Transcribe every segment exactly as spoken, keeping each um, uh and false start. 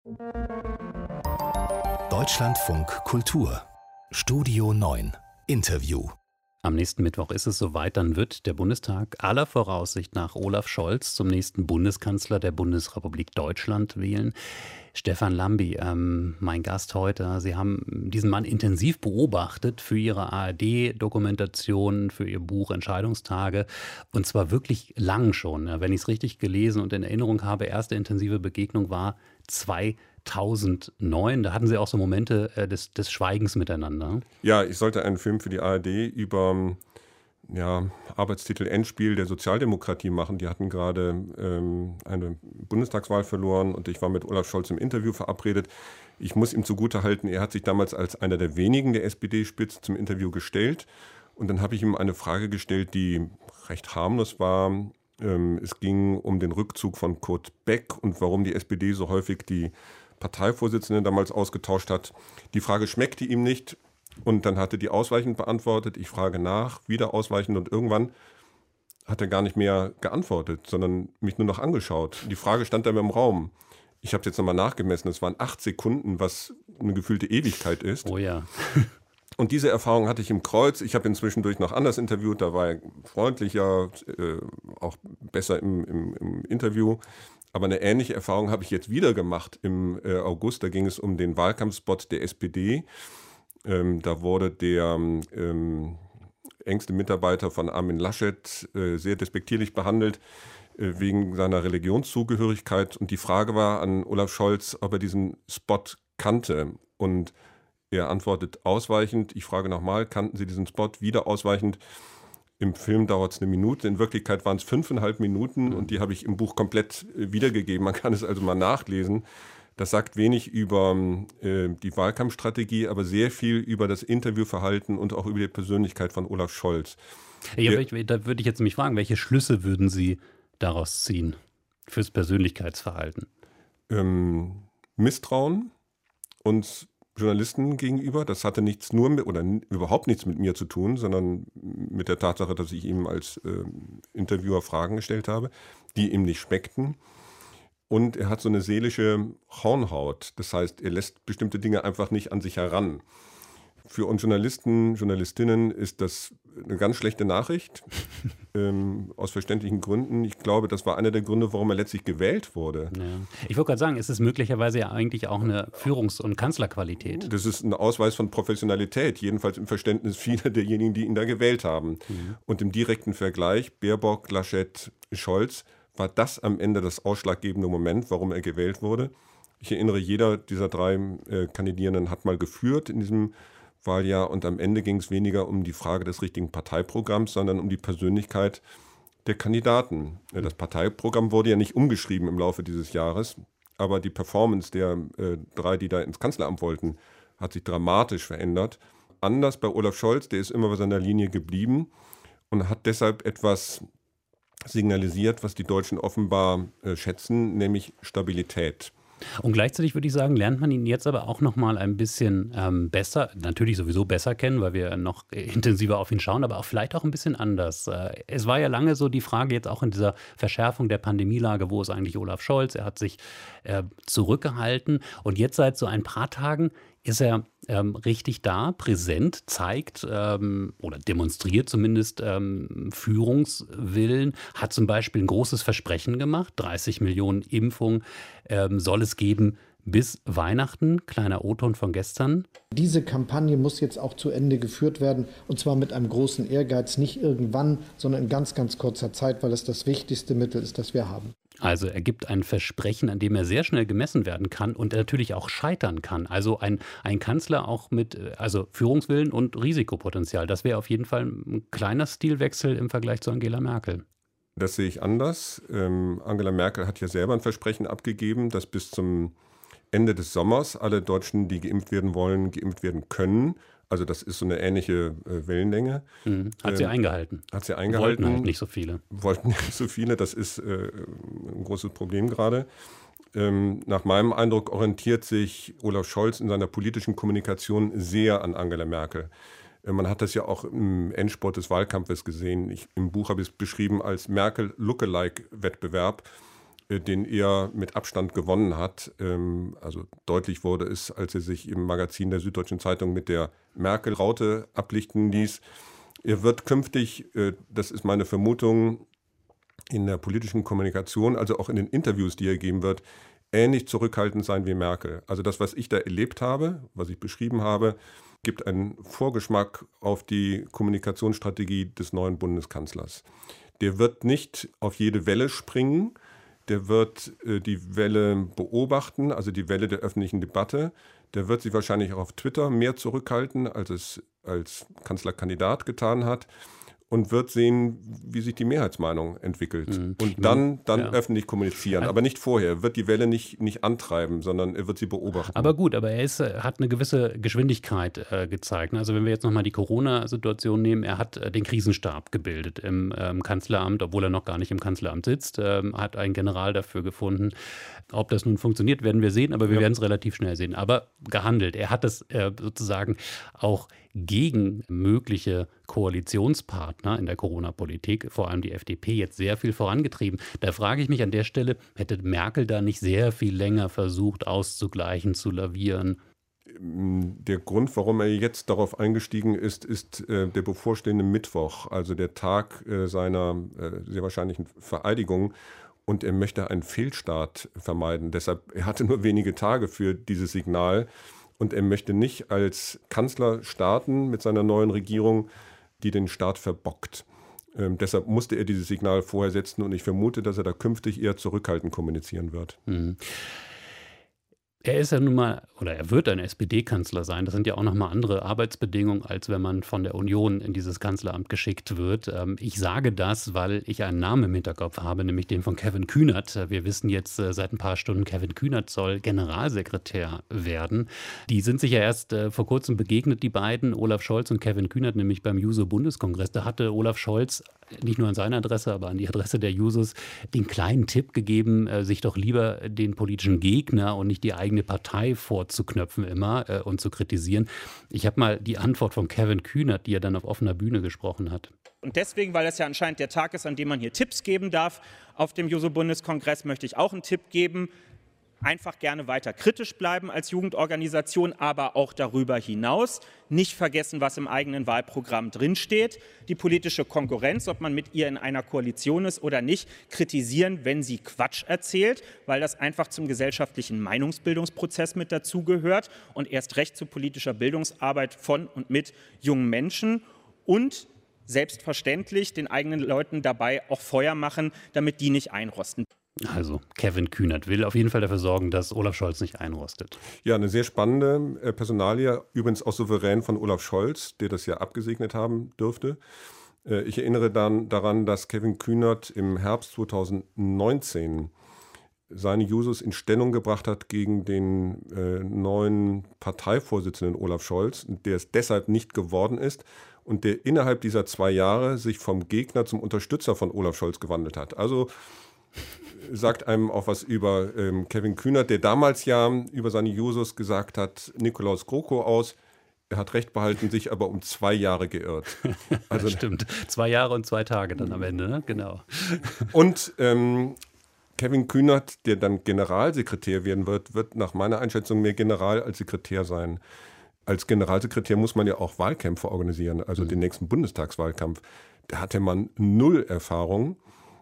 Deutschlandfunk Kultur Studio neun Interview. Am nächsten Mittwoch ist es soweit, dann wird der Bundestag aller Voraussicht nach Olaf Scholz zum nächsten Bundeskanzler der Bundesrepublik Deutschland wählen. Stefan Lambi, ähm, mein Gast heute, Sie haben diesen Mann intensiv beobachtet für Ihre A R D-Dokumentation, für Ihr Buch Entscheidungstage, und zwar wirklich lang schon. Wenn ich es richtig gelesen und in Erinnerung habe, erste intensive Begegnung war zweitausendneun. Da hatten Sie auch so Momente äh, des, des Schweigens miteinander. Ja, ich sollte einen Film für die A R D über ja, Arbeitstitel Endspiel der Sozialdemokratie machen. Die hatten gerade ähm, eine Bundestagswahl verloren und ich war mit Olaf Scholz im Interview verabredet. Ich muss ihm zugutehalten, er hat sich damals als einer der wenigen der S P D-Spitze zum Interview gestellt. Und dann habe ich ihm eine Frage gestellt, die recht harmlos war. Ähm, es ging um den Rückzug von Kurt Beck und warum die S P D so häufig die Parteivorsitzende damals ausgetauscht hat. Die Frage schmeckte ihm nicht. Und dann hatte die ausweichend beantwortet, ich frage nach, wieder ausweichend, und irgendwann hat er gar nicht mehr geantwortet, sondern mich nur noch angeschaut. Die Frage stand dann im Raum. Ich habe es jetzt nochmal nachgemessen, es waren acht Sekunden, was eine gefühlte Ewigkeit ist. Oh ja. Und diese Erfahrung hatte ich im Kreuz. Ich habe ihn zwischendurch noch anders interviewt, da war er freundlicher, äh, auch besser im, im, im Interview. Aber eine ähnliche Erfahrung habe ich jetzt wieder gemacht im äh, August. Da ging es um den Wahlkampfspot der S P D. Ähm, da wurde der ähm, engste Mitarbeiter von Armin Laschet äh, sehr despektierlich behandelt äh, wegen seiner Religionszugehörigkeit. Und die Frage war an Olaf Scholz, ob er diesen Spot kannte. Und er antwortet ausweichend. Ich frage nochmal, kannten Sie diesen Spot? Wieder ausweichend. Im Film dauert es eine Minute. In Wirklichkeit waren es fünfeinhalb Minuten und die habe ich im Buch komplett äh, wiedergegeben. Man kann es also mal nachlesen. Das sagt wenig über äh, die Wahlkampfstrategie, aber sehr viel über das Interviewverhalten und auch über die Persönlichkeit von Olaf Scholz. Ja, aber ich, da würde ich jetzt mich fragen, welche Schlüsse würden Sie daraus ziehen fürs Persönlichkeitsverhalten? Ähm, Misstrauen uns Journalisten gegenüber. Das hatte nichts nur mit, oder n- überhaupt nichts mit mir zu tun, sondern mit der Tatsache, dass ich ihm als äh, Interviewer Fragen gestellt habe, die ihm nicht schmeckten. Und er hat so eine seelische Hornhaut. Das heißt, er lässt bestimmte Dinge einfach nicht an sich heran. Für uns Journalisten, Journalistinnen ist das eine ganz schlechte Nachricht, ähm, aus verständlichen Gründen. Ich glaube, das war einer der Gründe, warum er letztlich gewählt wurde. Ja. Ich wollte gerade sagen, ist es möglicherweise ja eigentlich auch eine Führungs- und Kanzlerqualität? Das ist ein Ausweis von Professionalität, jedenfalls im Verständnis vieler derjenigen, die ihn da gewählt haben. Mhm. Und im direkten Vergleich Baerbock, Laschet, Scholz war das am Ende das ausschlaggebende Moment, warum er gewählt wurde. Ich erinnere, jeder dieser drei äh, Kandidierenden hat mal geführt in diesem Wahljahr und am Ende ging es weniger um die Frage des richtigen Parteiprogramms, sondern um die Persönlichkeit der Kandidaten. Das Parteiprogramm wurde ja nicht umgeschrieben im Laufe dieses Jahres, aber die Performance der äh, drei, die da ins Kanzleramt wollten, hat sich dramatisch verändert. Anders bei Olaf Scholz, der ist immer bei seiner Linie geblieben und hat deshalb etwas signalisiert, was die Deutschen offenbar äh, schätzen, nämlich Stabilität. Und gleichzeitig würde ich sagen, lernt man ihn jetzt aber auch noch mal ein bisschen ähm, besser, natürlich sowieso besser kennen, weil wir noch intensiver auf ihn schauen, aber auch vielleicht auch ein bisschen anders. Äh, es war ja lange so die Frage jetzt auch in dieser Verschärfung der Pandemielage, wo ist eigentlich Olaf Scholz? Er hat sich äh, zurückgehalten und jetzt seit so ein paar Tagen ist er ähm, richtig da, präsent, zeigt ähm, oder demonstriert zumindest ähm, Führungswillen, hat zum Beispiel ein großes Versprechen gemacht, dreißig Millionen Impfungen ähm, soll es geben bis Weihnachten. Kleiner O-Ton von gestern. Diese Kampagne muss jetzt auch zu Ende geführt werden und zwar mit einem großen Ehrgeiz, nicht irgendwann, sondern in ganz, ganz kurzer Zeit, weil es das wichtigste Mittel ist, das wir haben. Also er gibt ein Versprechen, an dem er sehr schnell gemessen werden kann und natürlich auch scheitern kann. Also ein, ein Kanzler auch mit also Führungswillen und Risikopotenzial. Das wäre auf jeden Fall ein kleiner Stilwechsel im Vergleich zu Angela Merkel. Das sehe ich anders. Ähm, Angela Merkel hat ja selber ein Versprechen abgegeben, dass bis zum Ende des Sommers alle Deutschen, die geimpft werden wollen, geimpft werden können. Also das ist so eine ähnliche äh, Wellenlänge. Mhm. Hat sie ähm, eingehalten. Hat sie eingehalten. Wollten halt nicht so viele. Wollten nicht so viele, das ist äh, ein großes Problem gerade. Ähm, nach meinem Eindruck orientiert sich Olaf Scholz in seiner politischen Kommunikation sehr an Angela Merkel. Äh, man hat das ja auch im Endspurt des Wahlkampfes gesehen. Ich, im Buch habe ich es beschrieben als Merkel-Lookalike-Wettbewerb. den er mit Abstand gewonnen hat. Also deutlich wurde es, als er sich im Magazin der Süddeutschen Zeitung mit der Merkel-Raute ablichten ließ. Er wird künftig, das ist meine Vermutung, in der politischen Kommunikation, also auch in den Interviews, die er geben wird, ähnlich zurückhaltend sein wie Merkel. Also das, was ich da erlebt habe, was ich beschrieben habe, gibt einen Vorgeschmack auf die Kommunikationsstrategie des neuen Bundeskanzlers. Der wird nicht auf jede Welle springen, der wird äh, die Welle beobachten, also die Welle der öffentlichen Debatte. Der wird sich wahrscheinlich auch auf Twitter mehr zurückhalten, als es als Kanzlerkandidat getan hat. Und wird sehen, wie sich die Mehrheitsmeinung entwickelt. Mhm. Und dann, dann ja. öffentlich kommunizieren. Aber nicht vorher. Er wird die Welle nicht, nicht antreiben, sondern er wird sie beobachten. Aber gut, aber er ist, hat eine gewisse Geschwindigkeit äh, gezeigt. Also wenn wir jetzt nochmal die Corona-Situation nehmen, er hat äh, den Krisenstab gebildet im ähm, Kanzleramt, obwohl er noch gar nicht im Kanzleramt sitzt, ähm, hat einen General dafür gefunden. Ob das nun funktioniert, werden wir sehen, aber wir ja. werden es relativ schnell sehen. Aber gehandelt. Er hat es äh, sozusagen auch gegen mögliche Koalitionspartner in der Corona-Politik, vor allem die F D P, jetzt sehr viel vorangetrieben. Da frage ich mich an der Stelle, hätte Merkel da nicht sehr viel länger versucht, auszugleichen, zu lavieren? Der Grund, warum er jetzt darauf eingestiegen ist, ist äh, der bevorstehende Mittwoch, also der Tag äh, seiner äh, sehr wahrscheinlichen Vereidigung. Und er möchte einen Fehlstart vermeiden. Deshalb, er hatte nur wenige Tage für dieses Signal. Und er möchte nicht als Kanzler starten mit seiner neuen Regierung, die den Start verbockt. Ähm, deshalb musste er dieses Signal vorher setzen und ich vermute, dass er da künftig eher zurückhaltend kommunizieren wird. Mhm. Er ist ja nun mal, oder er wird ein S P D-Kanzler sein. Das sind ja auch nochmal andere Arbeitsbedingungen, als wenn man von der Union in dieses Kanzleramt geschickt wird. Ich sage das, weil ich einen Namen im Hinterkopf habe, nämlich den von Kevin Kühnert. Wir wissen jetzt seit ein paar Stunden, Kevin Kühnert soll Generalsekretär werden. Die sind sich ja erst vor kurzem begegnet, die beiden, Olaf Scholz und Kevin Kühnert, nämlich beim Juso-Bundeskongress. Da hatte Olaf Scholz nicht nur an seine Adresse, aber an die Adresse der Jusos den kleinen Tipp gegeben, sich doch lieber den politischen Gegner und nicht die eigene Partei vorzuknöpfen immer äh, und zu kritisieren. Ich habe mal die Antwort von Kevin Kühnert, die er dann auf offener Bühne gesprochen hat. Und deswegen, weil es ja anscheinend der Tag ist, an dem man hier Tipps geben darf, auf dem Juso-Bundeskongress möchte ich auch einen Tipp geben. Einfach gerne weiter kritisch bleiben als Jugendorganisation, aber auch darüber hinaus. Nicht vergessen, was im eigenen Wahlprogramm drinsteht. Die politische Konkurrenz, ob man mit ihr in einer Koalition ist oder nicht, kritisieren, wenn sie Quatsch erzählt, weil das einfach zum gesellschaftlichen Meinungsbildungsprozess mit dazugehört und erst recht zu politischer Bildungsarbeit von und mit jungen Menschen. Und selbstverständlich den eigenen Leuten dabei auch Feuer machen, damit die nicht einrosten. Also Kevin Kühnert will auf jeden Fall dafür sorgen, dass Olaf Scholz nicht einrostet. Ja, eine sehr spannende äh, Personalie, übrigens auch souverän von Olaf Scholz, der das ja abgesegnet haben dürfte. Äh, ich erinnere dann daran, dass Kevin Kühnert im Herbst zweitausendneunzehn seine Jusos in Stellung gebracht hat gegen den äh, neuen Parteivorsitzenden Olaf Scholz, der es deshalb nicht geworden ist und der innerhalb dieser zwei Jahre sich vom Gegner zum Unterstützer von Olaf Scholz gewandelt hat. Also sagt einem auch was über ähm, Kevin Kühnert, der damals ja über seine Jusos gesagt hat, Nikolaus GroKo aus. Er hat recht behalten, sich aber um zwei Jahre geirrt. Also, stimmt, zwei Jahre und zwei Tage dann am Ende, ne? Genau. Und ähm, Kevin Kühnert, der dann Generalsekretär werden wird, wird nach meiner Einschätzung mehr General als Sekretär sein. Als Generalsekretär muss man ja auch Wahlkämpfe organisieren, also mhm. den nächsten Bundestagswahlkampf. Da hat der Mann null Erfahrung.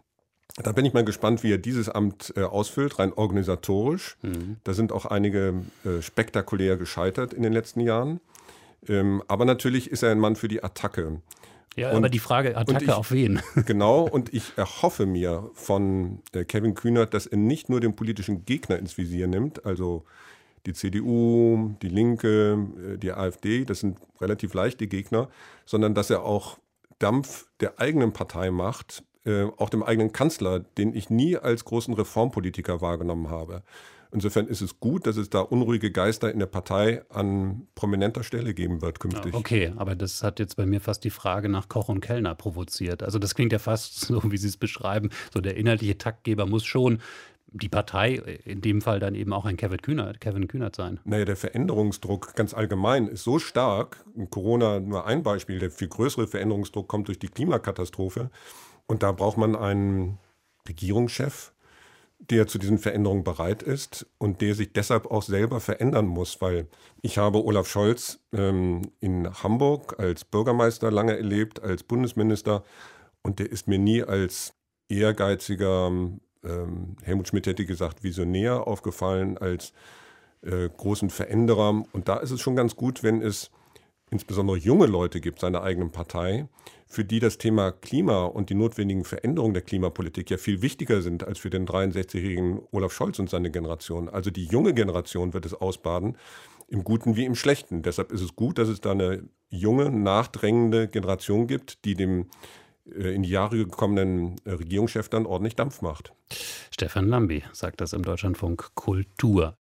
Da bin ich mal gespannt, wie er dieses Amt äh, ausfüllt, rein organisatorisch. Mhm. Da sind auch einige äh, spektakulär gescheitert in den letzten Jahren. Ähm, aber natürlich ist er ein Mann für die Attacke. Ja, und, aber die Frage, Attacke ich, auf wen? Genau, und ich erhoffe mir von äh, Kevin Kühnert, dass er nicht nur den politischen Gegner ins Visier nimmt, also die C D U, die Linke, äh, die AfD, das sind relativ leichte Gegner, sondern dass er auch Dampf der eigenen Partei macht, Äh, auch dem eigenen Kanzler, den ich nie als großen Reformpolitiker wahrgenommen habe. Insofern ist es gut, dass es da unruhige Geister in der Partei an prominenter Stelle geben wird künftig. Ja, okay, aber das hat jetzt bei mir fast die Frage nach Koch und Kellner provoziert. Also das klingt ja fast so, wie Sie es beschreiben. So der inhaltliche Taktgeber muss schon die Partei, in dem Fall dann eben auch ein Kevin Kühnert, Kevin Kühnert sein. Naja, der Veränderungsdruck ganz allgemein ist so stark. Corona nur ein Beispiel. Der viel größere Veränderungsdruck kommt durch die Klimakatastrophe. Und da braucht man einen Regierungschef, der zu diesen Veränderungen bereit ist und der sich deshalb auch selber verändern muss, weil ich habe Olaf Scholz ähm, in Hamburg als Bürgermeister lange erlebt, als Bundesminister, und der ist mir nie als ehrgeiziger, ähm, Helmut Schmidt hätte gesagt, Visionär aufgefallen, als äh, großen Veränderer. Und da ist es schon ganz gut, wenn es insbesondere junge Leute gibt, seiner eigenen Partei, für die das Thema Klima und die notwendigen Veränderungen der Klimapolitik ja viel wichtiger sind als für den dreiundsechzigjährigen Olaf Scholz und seine Generation. Also die junge Generation wird es ausbaden, im Guten wie im Schlechten. Deshalb ist es gut, dass es da eine junge, nachdrängende Generation gibt, die dem äh, in die Jahre gekommenen äh, Regierungschef dann ordentlich Dampf macht. Stefan Lambi sagt das im Deutschlandfunk Kultur.